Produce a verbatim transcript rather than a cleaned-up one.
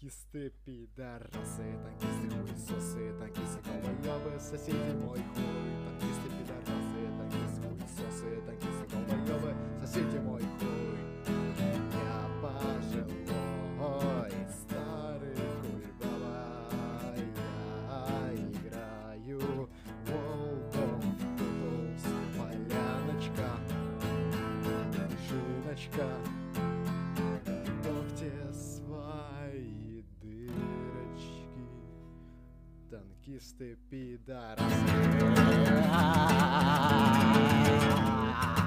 Танкисты, пидорасы, танкисты, хуесосы, танкисты, долбоёбы, соседи мой хуй. Танкисты, пидорасы, танкисты, хуесосы, танкисты, долбоёбы, соседи мой хуй. Я пожилой, старый хуй баба, я играю World of Tanks, поляночка, шиночка. Свои дырочки, танкисты, пидорасы.